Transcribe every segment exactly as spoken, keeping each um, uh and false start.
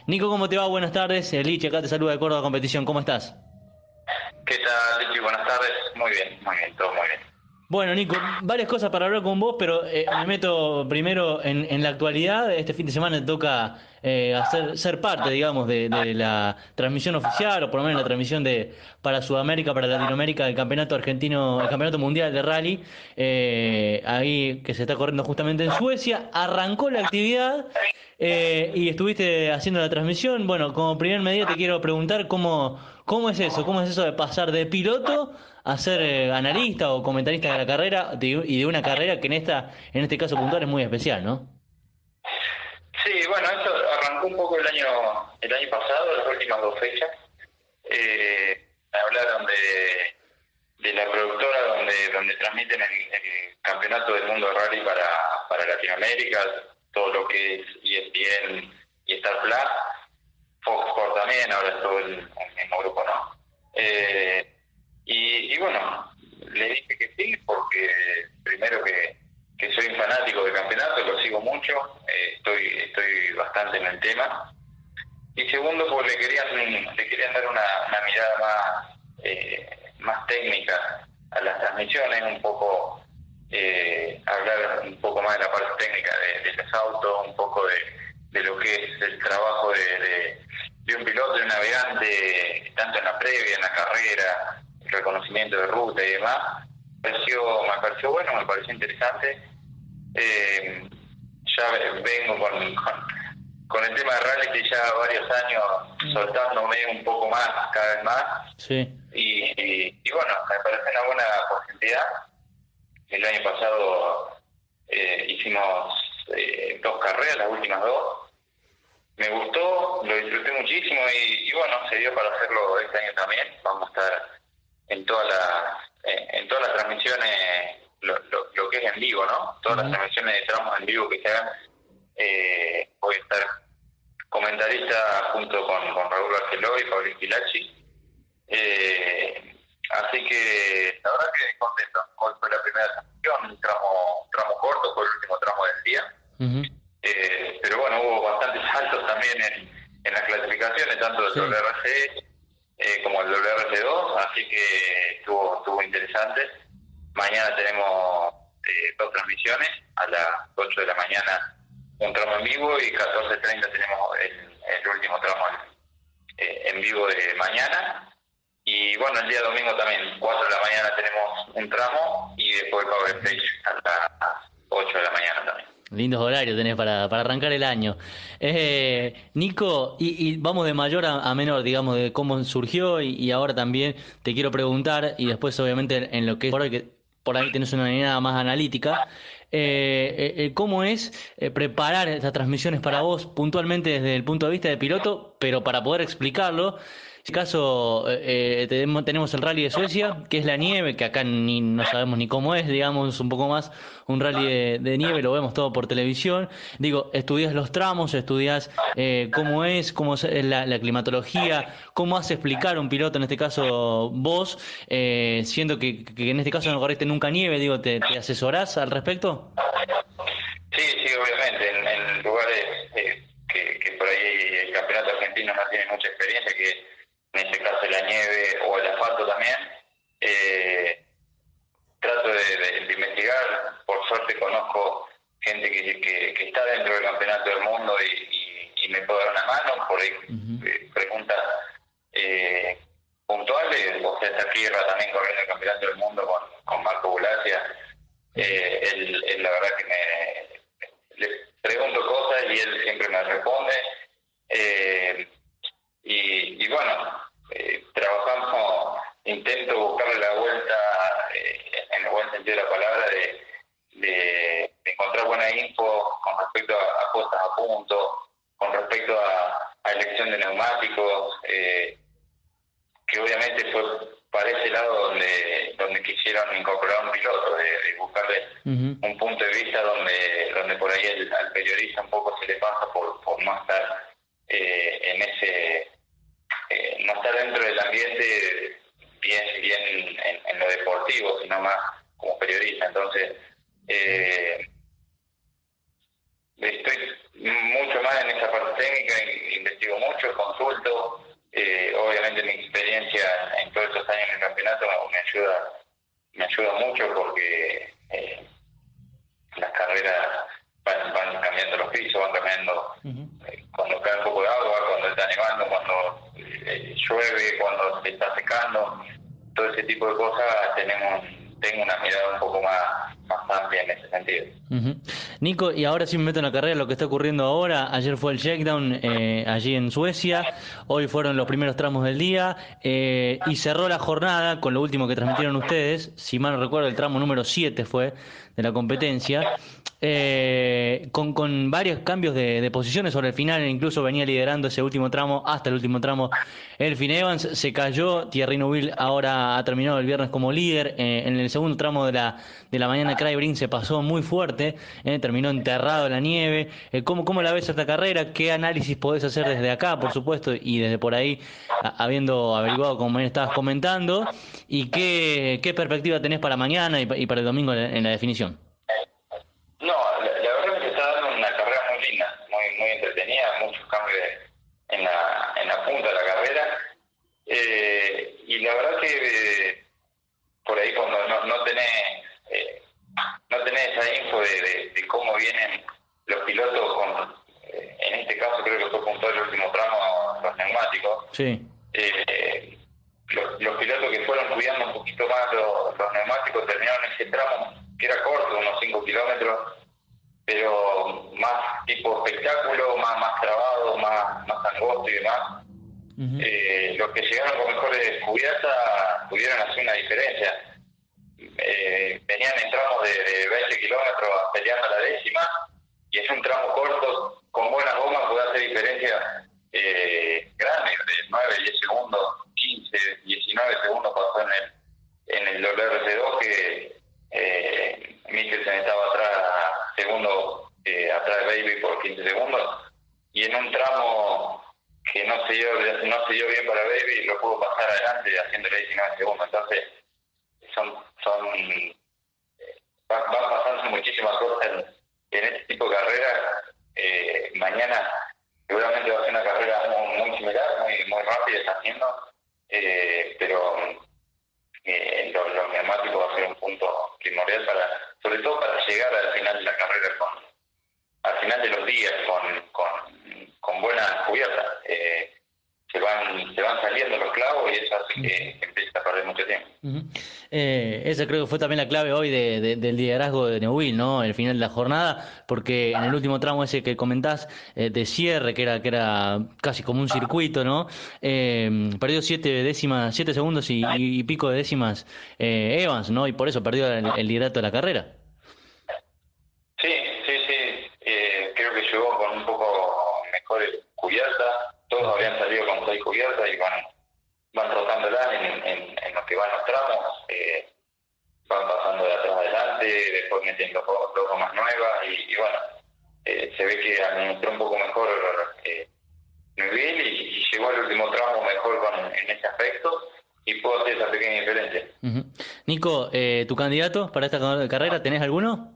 Nico, ¿cómo te va? Buenas tardes. El Liche acá te saluda de Córdoba Competición. ¿Cómo estás? ¿Qué tal, Lichi? Buenas tardes. Muy bien, muy bien, todo muy bien. Bueno, Nico, varias cosas para hablar con vos, pero eh, me meto primero en, en la actualidad. Este fin de semana te toca eh, hacer, ser parte, digamos, de, de la transmisión oficial, o por lo menos la transmisión de para Sudamérica, para Latinoamérica, del Campeonato Argentino, el Campeonato Mundial de Rally, eh, ahí que se está corriendo justamente en Suecia. Arrancó la actividad. Eh, y estuviste haciendo la transmisión. Bueno, como primer medida te quiero preguntar cómo, cómo es eso, cómo es eso de pasar de piloto a ser eh, analista o comentarista de la carrera de- y de una carrera que en esta, en este caso puntual es muy especial, ¿no? Sí, bueno, esto arrancó un poco el año el año pasado, las últimas dos fechas. Eh, me hablaron de, de la productora donde donde transmiten el, el campeonato del mundo de rally para, para Latinoamérica, todo lo que es E S P N y Star Plus, Fox Sport también, ahora estoy en el mismo grupo, ¿no? Eh, y, y bueno, le dije que sí, porque primero que, que soy un fanático del campeonato, lo sigo mucho, eh, estoy, estoy bastante en el tema. Y segundo, porque le querían, le querían dar una, una mirada más, eh, más técnica a las transmisiones, un poco eh, hablar un poco más de la parte técnica de, de los autos, un poco de, de lo que es el trabajo de, de, de un piloto, de un navegante, tanto en la previa, en la carrera, el reconocimiento de ruta y demás. Me pareció, me pareció bueno, me pareció interesante. Eh, ya vengo con, con, con el tema de reality ya varios años Mm. soltándome un poco más, cada vez más, Sí. y, y, y bueno, me parece una buena posibilidad. El año pasado eh, hicimos eh, dos carreras, las últimas dos. Me gustó, lo disfruté muchísimo y, y bueno, se dio para hacerlo este año también. Vamos a estar en todas las en, en todas las transmisiones, lo, lo, lo que es en vivo, ¿no? Todas las Ujú. transmisiones de tramos en vivo que se hagan, eh, voy a estar comentarista junto con, con Raúl Barceló y Pablo Inquilachi. Eh, así que la verdad que contento. Hoy fue la primera transmisión, un tramo, un tramo corto, fue el último tramo del día. Ujú. Eh, pero bueno, hubo bastantes saltos también en, en las clasificaciones, tanto del Sí. W R C eh, como el W R C dos, así que estuvo, estuvo interesante. Mañana tenemos eh, dos transmisiones, a las ocho de la mañana un tramo en vivo y catorce treinta tenemos el, el último tramo en, eh, en vivo de mañana. Y bueno, el día domingo también, cuatro de la mañana tenemos un tramo y después el Power Stage a las ocho de la mañana también. Lindos horarios tenés para, para arrancar el año. Eh, Nico, y, y vamos de mayor a, a menor, digamos, de cómo surgió y, y ahora también te quiero preguntar, y después obviamente en lo que es por ahí, que por ahí tenés una mirada más analítica, eh, eh, eh, ¿cómo es eh, preparar estas transmisiones para vos puntualmente desde el punto de vista de piloto, pero para poder explicarlo? En este caso, eh, eh, tenemos tenemos el Rally de Suecia, que es la nieve, que acá ni no sabemos ni cómo es, digamos, un poco más un rally de, de nieve, lo vemos todo por televisión. Digo, estudias los tramos, estudias eh, cómo es, cómo es la, la climatología, cómo hace explicar un piloto, en este caso vos, eh, siendo que, que en este caso no corriste nunca nieve, digo, ¿te, te asesorás al respecto? Sí, sí, obviamente, en, en lugares eh, que, que por ahí el campeonato argentino no tiene mucha experiencia, que en este caso la nieve o el asfalto también, eh, trato de, de, de investigar. Por suerte conozco gente que, que, que está dentro del campeonato del mundo y, y, y me puede dar una mano, por ahí Ujú. eh, preguntas eh, puntuales. O sea, está Tierra también corriendo el campeonato del mundo con, con Marco Bulacia. Eh, él, él la verdad que me le pregunto cosas y él siempre me responde. Eh, y, y bueno, eh, trabajamos, intento buscarle la vuelta, eh, en el buen sentido de la palabra, de, de, de encontrar buena info con respecto a, a puestas a punto, con respecto a, a elección de neumáticos, eh, que obviamente fue para ese lado donde donde quisieron incorporar un piloto, de, de buscarle Ujú. un punto de vista donde donde por ahí el, al periodista un poco se le pasa por, por no estar eh, en ese, eh, no estar dentro del ambiente bien bien en, en lo deportivo, sino más como periodista. Entonces, eh, estoy mucho más en esa parte técnica, investigo ayuda mucho porque eh, las carreras van, van cambiando los pisos, van cambiando uh-huh. eh, cuando cae un poco de agua, cuando está nevando, cuando eh, llueve, cuando se está secando, todo ese tipo de cosas tenemos tengo una mirada un poco más, más amplia en ese sentido. Uh-huh. Nico, y ahora sí me meto en la carrera, lo que está ocurriendo ahora. Ayer fue el shakedown eh, allí en Suecia, hoy fueron los primeros tramos del día eh, y cerró la jornada con lo último que transmitieron ustedes. Si mal no recuerdo, el tramo número siete fue de la competencia, eh, con, con varios cambios de, de posiciones sobre el final. Incluso venía liderando ese último tramo hasta el último tramo Elfyn Evans, se cayó. Thierry Neuville ahora ha terminado el viernes como líder. Eh, en el segundo tramo de la de la mañana Craig Breen se pasó muy fuerte, eh, terminó enterrado en la nieve. Eh, ¿cómo, ¿Cómo la ves esta carrera? ¿Qué análisis podés hacer desde acá, por supuesto, y desde por ahí, a, habiendo averiguado como me estabas comentando? ¿Y qué, qué perspectiva tenés para mañana y, y para el domingo en la, en la definición? No, la, la verdad es que se está dando una carrera muy linda, muy muy entretenida, muchos cambios en la, en la punta de la carrera. Eh, y la verdad que eh, por ahí cuando no, no tenés eh, no tenés esa info de, de, de cómo vienen los pilotos con, eh, en este caso creo que fue puntual el último tramo, los neumáticos. Sí. Eh, los, los pilotos que fueron cuidando un poquito más los, los neumáticos terminaron ese tramo que era corto, unos cinco kilómetros, pero más tipo espectáculo, más, más trabado, más, más angosto y demás. Uh-huh. Eh, los que llegaron con mejores cubiertas pudieron hacer una diferencia. Eh, venían en tramos de, de veinte kilómetros peleando la décima, y es un tramo corto, con buenas gomas puede hacer diferencia eh, grande, de nueve, diez segundos, quince, diecinueve segundos pasó en el, en el W R C dos que eh, Mikkelsen estaba atrás, segundo eh, atrás de Baby por quince segundos, y en un tramo que no se dio, no se dio bien para Baby, lo pudo pasar adelante haciéndole diecinueve segundos. Entonces son, son van, van pasando muchísimas cosas en, en este tipo de carreras. Eh, mañana seguramente va a ser una carrera muy, muy similar, muy, muy rápida, está haciendo, eh, pero eh, los, los neumáticos va a ser un punto primordial para, sobre todo para llegar al final de la carrera, con, al final de los días con, con, con buena cubierta. Eh, se van se van saliendo los clavos y eso hace que, que empiece a perder mucho tiempo. Uh-huh. Eh, esa creo que fue también la clave hoy de, de, del liderazgo de Neuville, ¿no? El final de la jornada, porque en el último tramo ese que comentás eh, de cierre, que era que era casi como un circuito, ¿no? Eh, perdió siete décimas, siete segundos y, y, y pico de décimas eh, Evans, ¿no? Y por eso perdió el, el liderato de la carrera. Sí, sí, sí. Eh, creo que llegó con un poco mejores cubiertas. Todos habían salido con seis cubiertas y van van rotándolas en, en, en los que van los tramos, eh, van pasando de atrás adelante, después metiendo dos gomas nuevas y, y bueno, eh, se ve que administró un poco mejor eh, Neuville y, y llegó al último tramo mejor con, en ese aspecto y pudo hacer esa pequeña diferencia. Uh-huh. Nico, eh, ¿tu candidato para esta carrera tenés alguno?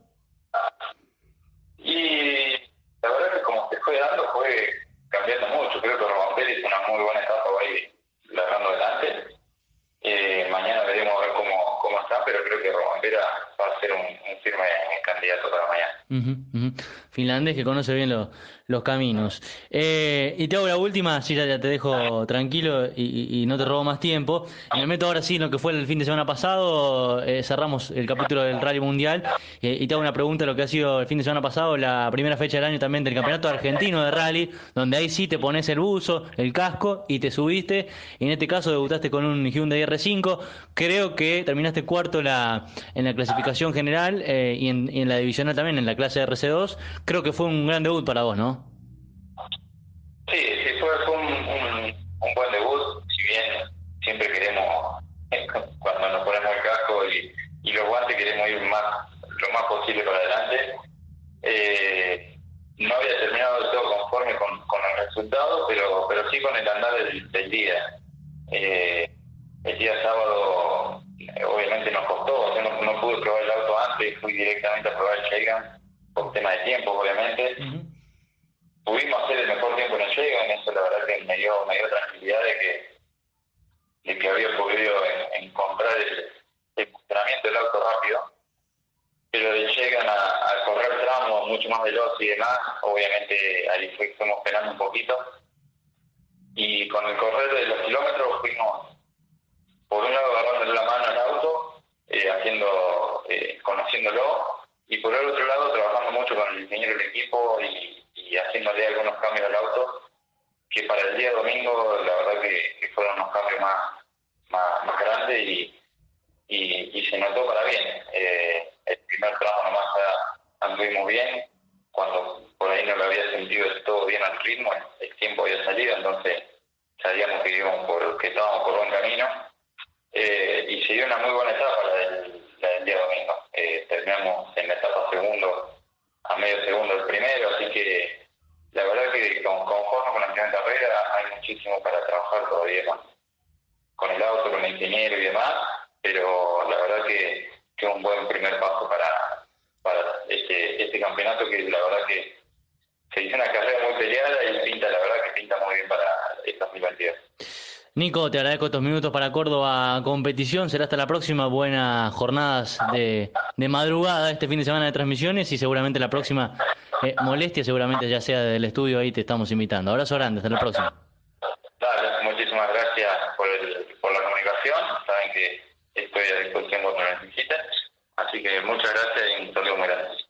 Y la verdad que como se fue dando fue cambiando mucho. Creo que Romagnoli hizo una muy buena etapa ahí largando adelante. Eh, mañana veremos a ver cómo, cómo está, pero creo que Romagnoli va a ser un, un firme candidato para mañana. Uh-huh, uh-huh. Finlandés que conoce bien lo, los caminos. Eh, y te hago la última, así ya, ya te dejo tranquilo y, y, y no te robo más tiempo. Y me meto ahora sí en lo que fue el fin de semana pasado. Eh, cerramos el capítulo del Rally Mundial eh, y te hago una pregunta de lo que ha sido el fin de semana pasado, la primera fecha del año también del Campeonato Argentino de Rally, donde ahí sí te pones el buzo, el casco y te subiste. Y en este caso debutaste con un Hyundai R cinco. Creo que terminaste cuarto la, en la clasificación general eh, y, en, y en la divisional también, en la clase R C dos. Creo que fue un gran debut para vos, ¿no? Sí, sí, fue, fue un, un, un buen debut, si bien siempre queremos, cuando nos ponemos el casco y, y los guantes, queremos ir más lo más posible para adelante. Eh, no había terminado del todo conforme con, con el resultado, pero pero sí con el andar del, del día. Eh, el día sábado eh, obviamente nos costó, yo no, no pude probar el auto antes, fui directamente a probar el Shakedown por tema de tiempo, obviamente. Uh-huh. Pudimos hacer el mejor tiempo en el Shakedown, eso la verdad que me dio, me dio tranquilidad de que, de que había podido en, encontrar el, el funcionamiento del auto rápido, pero llegan a, a correr tramos mucho más veloz y demás, obviamente ahí fue, fuimos penando un poquito, y con el correr de los kilómetros fuimos, por un lado agarrándole la mano al auto, eh, haciendo, eh, conociéndolo, y por el otro lado trabajando mucho con el ingeniero del equipo y, y haciéndole algunos cambios al auto, que para el día domingo la verdad que, que fueron unos cambios más, más, más grandes y, y, y se notó para bien. Eh, el primer tramo nomás anduvimos bien, cuando por ahí no lo había sentido del todo bien al ritmo, el tiempo había salido, entonces sabíamos que íbamos por, que estábamos por buen camino, eh, y se dio una muy buena etapa la del, la del día domingo. Eh, terminamos en la etapa segundo, a medio segundo el primero, así que la verdad que con, conforme con la primera carrera hay muchísimo para trabajar todavía con, con el auto, con el ingeniero y demás, pero la verdad que que es un buen primer paso para, para este, este campeonato, que la verdad que se hizo una carrera muy peleada y pinta, la verdad que pinta muy bien para este dos mil veintidós. Nico, te agradezco estos minutos para Córdoba Competición. Será hasta la próxima. Buenas jornadas de, de madrugada este fin de semana de transmisiones y seguramente la próxima eh, molestia, seguramente ya sea del estudio, ahí te estamos invitando. Abrazo grande, hasta la próxima. Dale, muchísimas gracias por, el, por la comunicación. Saben que estoy a disposición cuando lo necesiten. Así que muchas gracias y un saludo muy grande.